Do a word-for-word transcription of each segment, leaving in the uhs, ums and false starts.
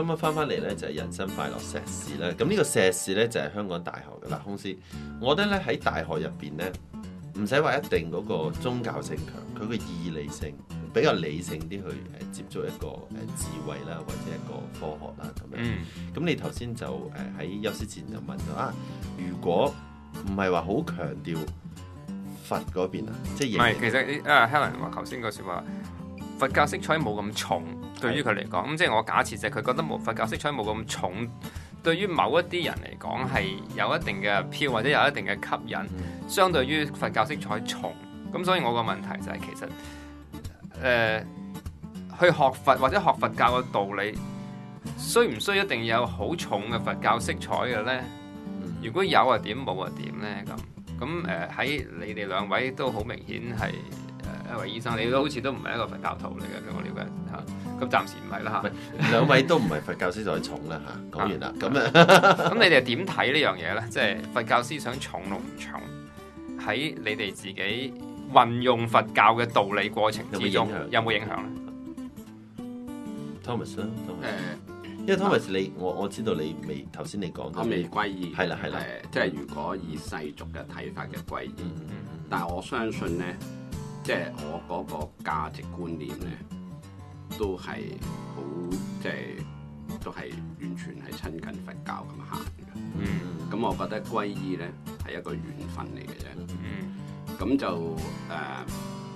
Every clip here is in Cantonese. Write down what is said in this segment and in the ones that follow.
今日翻翻嚟咧就係人生快樂碩士啦。咁呢個碩士咧就係香港大學嘅啦，空師。我覺得咧喺大學入邊咧，唔使話一定嗰個宗教性強，佢個義理性比較理性啲去誒接觸一個誒智慧啦，或者一個科學啦咁樣。咁、嗯、你頭先就誒喺休息前就問咗啊，如果唔係話好強調佛嗰邊啊，即係唔係其實啊 Helen 話頭先個説話。佛教色彩冇咁重，對於佢嚟講，咁即係我假設就係佢覺得冇佛教色彩冇咁重，對於某一啲人嚟講係有一定嘅 appeal或者有一定嘅吸引，相對於佛教色彩重。咁所以我個問題就係、是、其實誒、呃、去學佛或者學佛教嘅道理，需唔需要一定有好重嘅佛教色彩嘅咧？如果有啊點，冇啊點咧？咁咁誒喺你哋兩位都好明顯係。一位醫生，你都好似都唔係一個佛教徒嚟嘅，據我了解嚇。咁暫時唔係啦嚇。 兩位都唔係佛教思想重啦嚇。講完啦，咁啊， 咁你哋點睇呢樣嘢咧？即係佛教思想重同唔重，喺你哋自己運用佛教嘅道理過程之中，有冇影響咧 ？Thomas 啦，誒，因為 Thomas 你我我知道你未頭先你講我未歸依， 係啦係啦， 即係如果以世俗嘅睇法嘅歸依，但係我相信咧。即係我嗰個價值觀念咧，都係好即係都係完全係親近佛教咁行嘅。嗯，咁我覺得皈依咧係一個緣分嚟嘅啫。嗯，咁就誒、呃，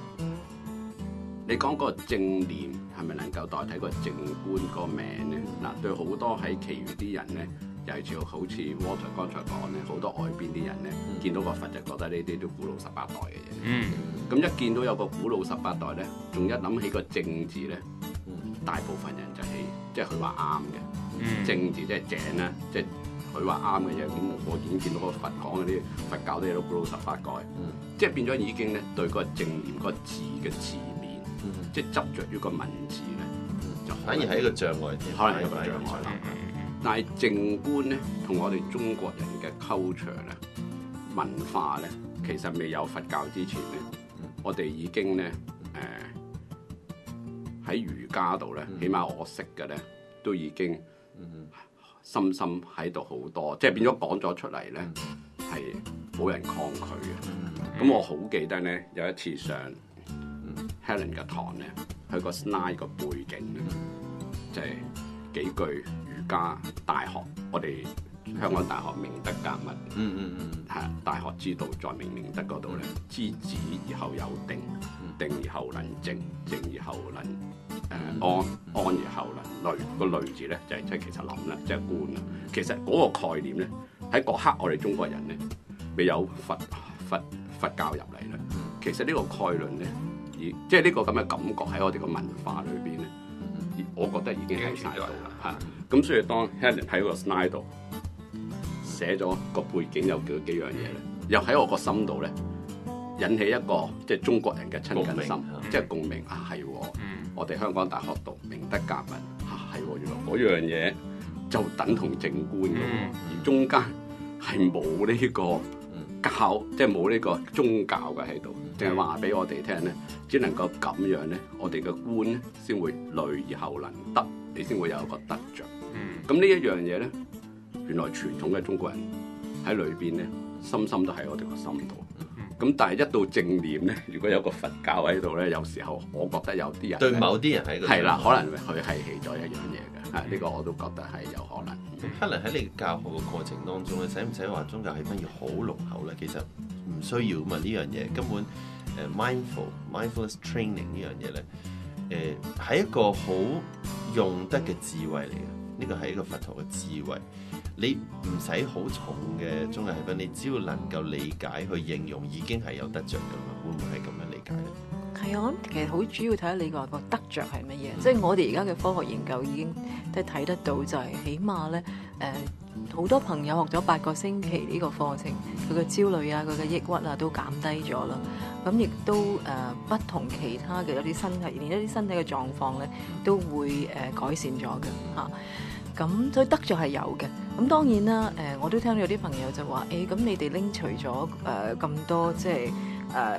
你講個正念係咪能夠代替個正觀個名咧？嗱，對好多喺其餘啲人咧。又係好似 Walter 剛才講咧，好多外邊啲人咧，嗯、見到個佛就覺得呢啲都古老十八代嘅嘢。嗯，咁一見到有個古老十八代咧，仲一諗起個正字咧，嗯、大部分人就係即係佢話啱嘅。嗯、正字即係正啦，即係佢話啱嘅嘢。咁我已經見到個佛講嗰啲佛教啲嘢都古老十八代。嗯，即係變咗已經咧對個正念個字嘅字面，嗯、即係執着於個文字咧，嗯、就反而係一個障礙添， 可能係一個障礙啦。但係靜觀咧，同我哋中國人嘅 culture 咧、文化咧，其實未有佛教之前咧，嗯、我哋已經咧誒喺儒家度咧，嗯、起碼我識嘅咧，都已經深深喺度好多，嗯、即係變咗講咗出嚟咧，係冇、嗯、人抗拒嘅。咁、嗯、我好記得咧，有一次上、嗯、Helen 嘅堂咧，佢個 slide 個背景咧，就係、是、幾句。家大學，我哋香港大學明德格物，嗯嗯嗯，係、嗯、大學之道在明明德嗰度咧，知止而後有定，定而後能靜，靜而後能誒、呃、安，安而後能慮。個慮字咧就係即係其實諗啦，即係觀啦。其實嗰個概念咧喺嗰刻，我哋中國人咧未有佛佛佛教入嚟咧。其實呢個概論咧，而即係呢個咁嘅感覺喺我哋個文化裏邊咧。我覺得已經喺晒度啦，嚇！咁所以當 Helen 喺個 slide 度寫咗個背景有幾幾樣嘢咧，又喺我個心度咧引起一個即係中國人嘅親近心，即係共鳴啊！係，我哋香港大學讀明德格物啊，係原來嗰樣嘢就等同正觀嘅，而中間係冇呢個教，即係冇呢個宗教嘅喺度。淨係話俾我哋聽咧，只能夠咁樣咧，我哋嘅觀咧先會慮而後能得，你先會有一個得着。咁、嗯、呢一樣嘢咧，原來傳統嘅中國人喺裏邊咧，深深都喺我哋個心度。咁、嗯、但係一到正念咧，如果有個佛教喺度咧，有時候我覺得有啲人對某啲人喺度係啦，可能佢係起咗一樣嘢嘅。啊，呢、這個我都覺得係有可能。 可能喺你教學嘅過程當中咧，使唔使話宗教氣氛要好濃厚咧？其實唔需要嘛，呢樣嘢根本誒、uh, mindful mindfulness training 呢樣嘢咧，誒、uh, 係一個好用得嘅智慧嚟嘅。呢個係一個佛陀嘅智慧，你唔使好重嘅宗教氣氛，你只要能夠理解去應用，已經係有得着噶嘛。會唔會係咁樣理解咧？ 係啊，我諗其實好主要睇下你個個得着係乜嘢。即係、嗯、我哋而家嘅科學研究已經即係睇得到，就係起碼咧誒，好、呃、多朋友學咗八個星期呢個課程，佢嘅焦慮啊，佢嘅抑鬱啊都減低咗啦。咁亦都誒、呃、不同其他嘅有啲身體，連一啲身體嘅狀況咧都會誒、呃、改善咗嘅嚇。咁所以得着係有嘅。咁當然啦，誒、呃、我都聽到有啲朋友就話：誒、欸、咁你哋拎除咗誒咁多即係誒。呃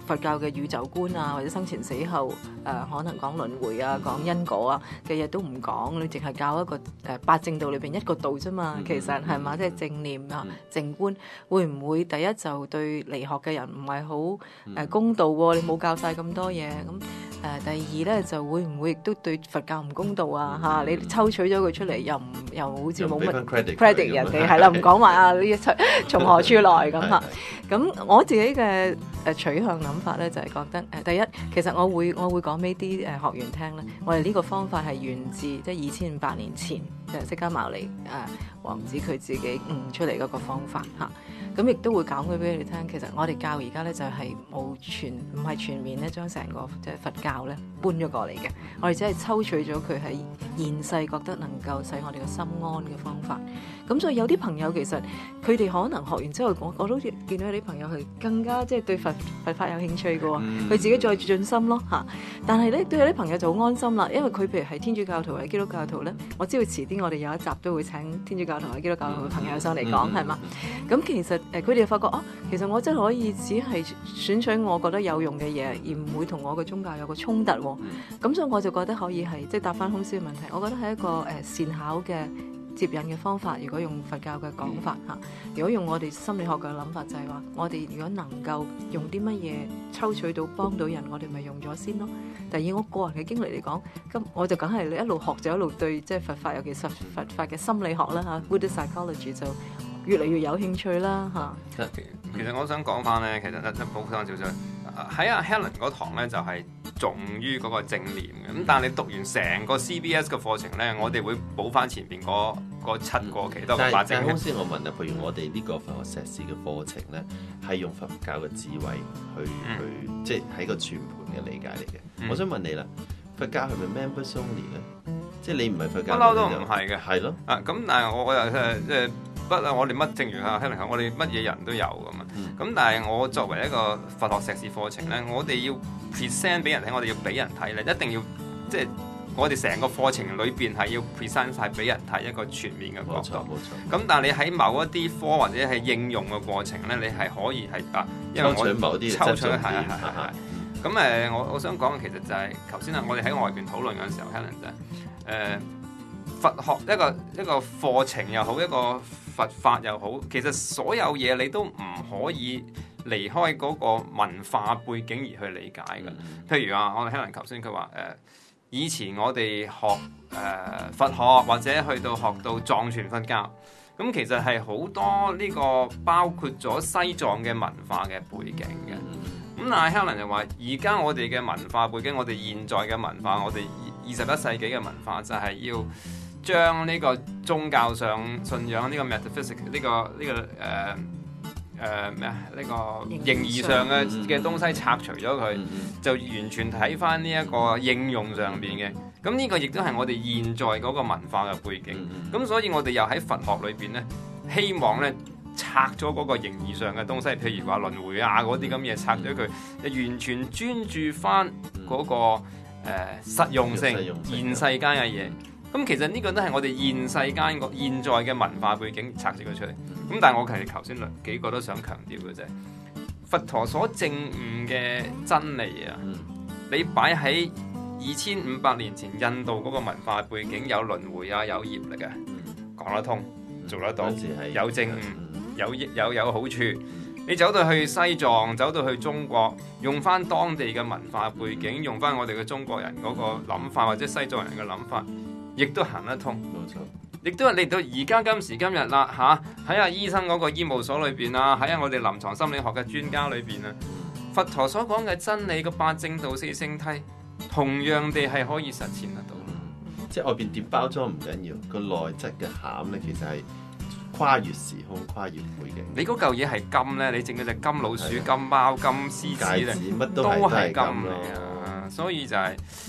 佛教嘅宇宙觀啊，或者生前死後誒、呃、可能講輪迴啊、講因果啊嘅嘢都唔講，你淨係教一個誒、呃、八正道裏邊一個道啫嘛。其實係嘛，即係正念啊、正觀，會唔會第一就對離學嘅人唔係好誒公道喎、啊？你冇教晒咁多嘢咁。誒、呃、第二咧就會唔會亦都對佛教唔公道啊？嚇、嗯啊，你抽取咗佢出嚟，又唔又好似冇乜 credit 人哋係啦，唔講話啊呢一出從何處來咁嚇。咁我自己嘅誒取向諗法咧，就係、是、覺得誒、呃、第一，其實我會我會講俾啲誒學員聽咧，我哋呢個方法係源自即係二千五百年前就釋迦牟尼誒王子佢自己悟出嚟嗰個方法嚇。咁亦都會講佢俾你哋聽，其實我哋教而家咧就係冇全唔係全面咧將成個即係佛教咧搬咗過嚟嘅，我哋只係抽取咗佢喺現世覺得能夠使我哋嘅心安嘅方法。咁所以有啲朋友其實佢哋可能學完之後，我我都見到有啲朋友係更加即係對佛佛法有興趣嘅喎，佢、嗯、自己再進心咯嚇。但係咧都有啲朋友就好安心啦，因為佢譬如係天主教徒或者基督教徒咧，我知道遲啲我哋有一集都會請天主教徒或者基督教徒嘅朋友上嚟講係嘛。咁、嗯、其實誒佢哋發覺啊，其實我真係可以只係選取我覺得有用嘅嘢，而唔會同我嘅宗教有個衝突喎。咁、嗯、所以我就覺得可以係即係答翻空師嘅問題，我覺得係一個誒、呃、善巧嘅接引嘅方法。如果用佛教嘅講法嚇、嗯，如果用我哋心理學嘅諗法就係話，我哋如果能夠用啲乜嘢抽取到幫到人，我哋咪用咗先咯。但以我個人嘅經歷嚟講，咁我就梗係一路學就一路對即係佛法，尤其是佛法嘅心理學啦嚇 Buddhist psychology 就越嚟越有興趣啦嚇。 其實我想講翻咧，其實一補翻少少喺阿 Helen 嗰堂咧，就係重於嗰個正念嘅。咁但係你讀完成個 C B S 嘅課程咧，我哋會補翻前邊嗰七個其他嘅法正。 但係先我問啊，譬如我哋呢個佛學碩士嘅課程咧，係用佛教嘅智慧去、嗯、去，即係喺個全盤嘅理解嚟嘅、嗯。我想問你啦，佛教係咪 members only 咧？即係你唔係佛教， 不嬲都唔係嘅。係咯。 啊，咁但係我我又誒即係。不啊！我哋乜正如啊 Helen 講，我哋乜嘢人都有噶嘛。咁、嗯、但係我作為一個佛學碩士課程咧，我哋要 present 俾人睇，我哋要俾人睇咧，一定要即係我哋成個課程裏邊係要 present 晒俾人睇一個全面嘅角度。冇錯，冇錯。咁但係你喺某一啲科或者係應用嘅過程咧，你係可以係啊，因為我抽取某啲抽取係係係係。咁誒，我我想講嘅其實就係頭先啊，我哋喺外邊討論嘅時候 Helen 就係、是、誒、呃、佛學一個一個課程又好，一個佛法又好，其實所有嘢你都唔可以離開嗰個文化背景而去理解嘅。譬如啊，我哋聽人頭先佢話誒，以前我哋學誒、呃、佛學或者去到學到藏傳佛教，咁其實係好多呢個包括咗西藏嘅文化嘅背景嘅。咁但係 Helen 就話，而家我哋嘅文化背景，我哋現在嘅文化，我哋二十一世紀嘅文化就係要將呢個宗教上信仰呢個 metaphysics 呢、這個呢、這個誒誒咩啊呢個形而上嘅嘅東西拆除咗佢、嗯，就完全睇翻呢一個應用上邊嘅。咁呢個亦都係我哋現在嗰個文化嘅背景。咁、嗯、所以我哋又喺佛學裏邊咧，希望咧拆咗嗰個形而上嘅東西，譬如話輪迴啊嗰啲咁嘢拆咗佢，完全專注翻嗰、那個誒、呃、實用性、現世間嘅嘢。咁其實呢個都係我哋現世間個現在嘅文化背景拆咗佢出嚟。咁但係我其實頭先兩幾個都想強調嘅啫，佛陀所證悟嘅真理啊，你擺喺二千五百年前印度嗰個文化背景，有輪迴啊，有業力嘅，講得通，做得到，有證悟，有有有好處。你走到去西藏，走到去中國，用翻當地嘅文化背景，用翻我哋嘅中國人嗰個諗法，或者西藏人嘅諗法，亦都行得通，冇錯。亦都係嚟到而家今時今日啦，嚇喺阿醫生嗰個醫務所裏邊啊，喺阿我哋臨床心理學嘅專家裏邊啊，佛陀所講嘅真理個八正道四聖諦，同樣地係可以實踐得到。 嗯、即係外邊疊包裝唔緊要，個內質嘅餡咧，其實係跨越時空、跨越背景。 你嗰嚿嘢係金咧，你整嗰隻金老鼠、金貓、金獅子咧， 乜都係係金嚟啊！所以就係、是。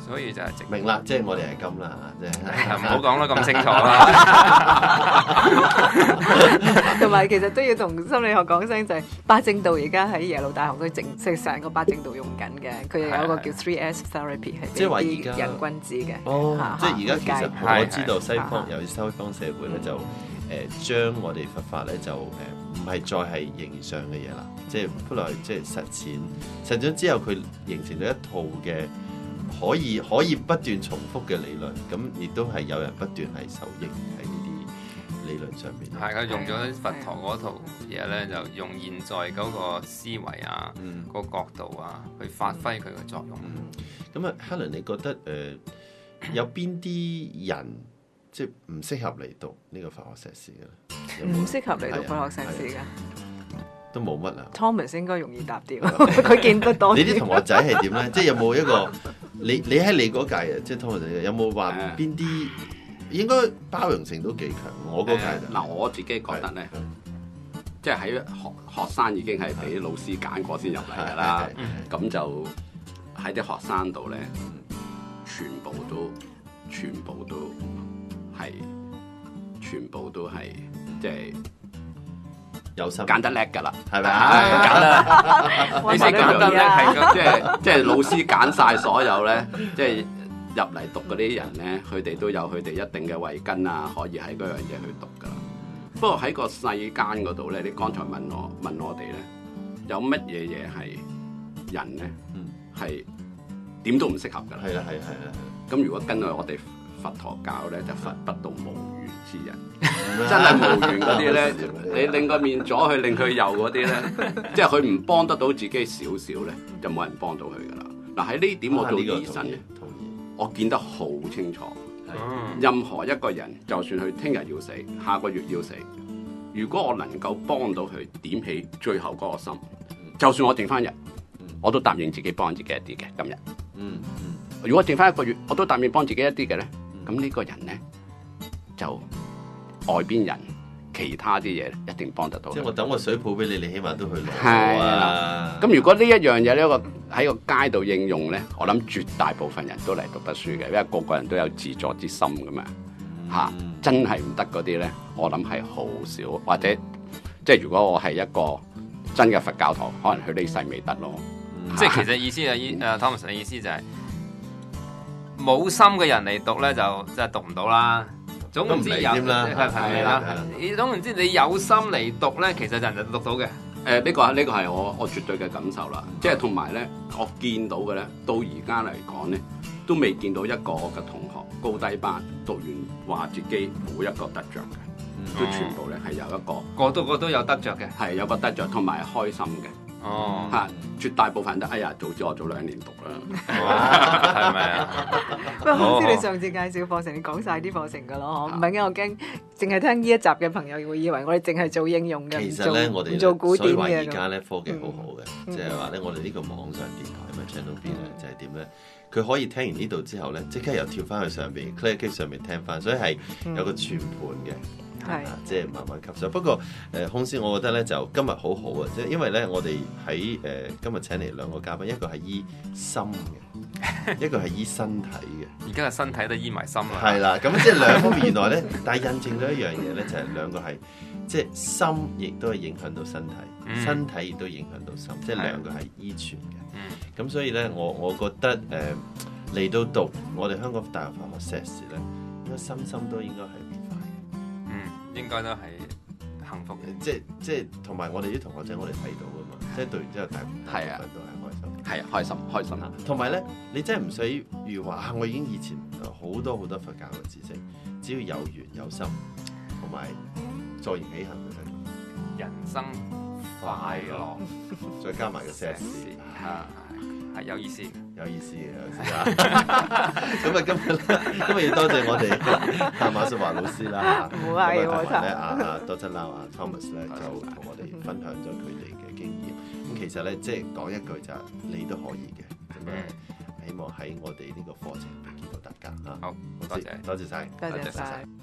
所以就係值。 明啦，即係我哋係金啦，即係唔好講得咁清楚啦。 同埋其實都要同心理學講聲，就係八正道而家喺耶魯大學都正即係成個八正道用緊嘅，佢哋有一個叫 three S therapy 係即係話俾而家啲人君子嘅。 哦， 啊即係而家其實係我知道西方係尤其西方社會咧就誒將我哋佛法咧就誒唔係再係形上嘅嘢啦，即係不來即係實踐，實踐之後佢形成咗一套嘅可以可以不斷重複嘅理論，咁亦都係有人不斷係受益喺呢啲理論上面。 係佢用咗佛陀嗰套嘢咧，就用現在嗰個思維啊， 嗯個角度啊，去發揮佢嘅作用。 咁啊，Helen，你覺得誒、呃、有邊啲人即係唔適合嚟讀呢個佛學碩士嘅咧？有冇唔適合嚟讀佛學碩士嘅都冇乜啊。 ，Thomas 應該容易答啲，佢見得多啲。 你啲同學仔係點咧？即係有冇一個你你喺你嗰屆啊？即係 Thomas 有冇話邊啲應該包容性都幾強？我嗰屆就嗱，我自己覺得咧，即係喺學學生已經係俾老師揀過先入嚟㗎啦，咁就喺啲學生度咧，全部都全部都係全部都係即係有心揀得叻㗎啦， 係咪係啊？ 揀得。 你識揀得咧，係咁。 即係即係老師揀晒所有咧，即係入嚟讀嗰啲人咧，佢哋都有佢哋一定嘅慧根啊，可以喺嗰樣嘢去讀噶啦。不過喺個世間嗰度咧，你剛才問我問我哋咧，有乜嘢嘢係人咧係點都唔適合噶啦？ 係啦係係啦。 咁如果跟住我哋佛陀教咧，就佛不度無緣之人，真係無緣嗰啲咧，你令個面左去令佢右嗰啲咧，即係佢唔幫得到自己少少咧，就冇人幫到佢噶啦。嗱喺呢點我做醫生咧， 同意我見得好清楚。 嗯任何一個人，就算佢聽日要死，下個月要死，如果我能夠幫到佢點起最後嗰個心，就算我剩翻日，我都答應自己幫自己一啲嘅今日。 嗯嗯。 如果剩翻一個月，我都答應幫自己一啲嘅咧，咁呢個人咧就外邊人其他啲嘢一定幫得到。 即係我等個水泡俾你，你起碼都去攞係啊啦。咁如果呢一樣嘢呢一個喺個街度應用咧，我諗絕大部分人都嚟讀得書嘅，因為個個人都有自助之心噶嘛。嚇、 嗯， 真係唔得嗰啲咧，我諗係好少，或者即係如果我係一個真嘅佛教徒，可能佢呢世未得咯。 嗯即係其實意思係依誒 Thomas 嘅意思就係、是、冇心嘅人嚟讀咧，就真係讀唔到啦。總唔知有都唔嚟添啦係係啦係啦。 你總唔知你有心嚟讀咧，其實人就讀到嘅。 誒、呃、呢、呢個呢、呢個係我我絕對嘅感受啦。即係同埋咧，我見到嘅咧，到而家嚟講咧，都未見到一個我嘅同學高低班讀完話自己冇一個得着嘅， 嗯都全部咧係有一個個都個都有得着嘅。 係有個得着，同埋開心嘅。 哦， 嚇、絕大部分人都哎呀，早知我早兩年讀啦。 係咪啊？ 不過好似你上次介紹課程，你講晒啲課程噶咯，唔係嘅，我驚淨係聽呢一集嘅朋友會以為我哋淨係做應用嘅， 其實咧，我哋唔做古典所以話而嘅。 家咧科技好好嘅，即係話咧，我哋呢個網上電台咪 channel B 咧，就係點咧？佢可以聽完呢度之後咧，即刻又跳翻去上邊 click 一 click 上面聽翻，所以係有個全盤嘅。 係啊，即係慢慢吸收。不過誒、呃，空師，我覺得咧就今日好好啊，即係因為咧，我哋喺誒今日請嚟兩個嘉賓，一個係醫心嘅，一個係醫身體嘅。 而家嘅身體都醫埋心啦。 係啦，咁即係兩方面。原來咧，但係印證咗一樣嘢咧，就係、是、兩個係即係心，亦都係影響到身體， 嗯、 身體亦都影響到心，即係兩個係依存嘅。咁、 嗯、 所以咧，我我覺得誒嚟、呃、到讀我哋香港大學佛學碩士咧，應該心心都應該係。 應該都係幸福嘅， 即係即係同埋我哋啲同學仔，我哋睇到噶嘛，即係讀完之後大部分都係開心， 係啊，開心開心。 同埋咧，你真係唔使如話啊，我已經以前好多好多佛教嘅知識，只要有緣有心，同埋坐言起行就得。 人生快樂， 再加埋個碩士啊，係有意思嘅。 有意思嘅，有意思啊！咁啊，今日今日要多謝我哋阿馬淑華老師啦， 唔係同埋咧阿阿 Doctor Lau 啊 Thomas 咧，就同我哋分享咗佢哋嘅經驗。咁其實咧，即係講一句就係你都可以嘅。咁啊，希望喺我哋呢個課程見到大家嚇。 好，多謝， 多謝晒， 多謝晒。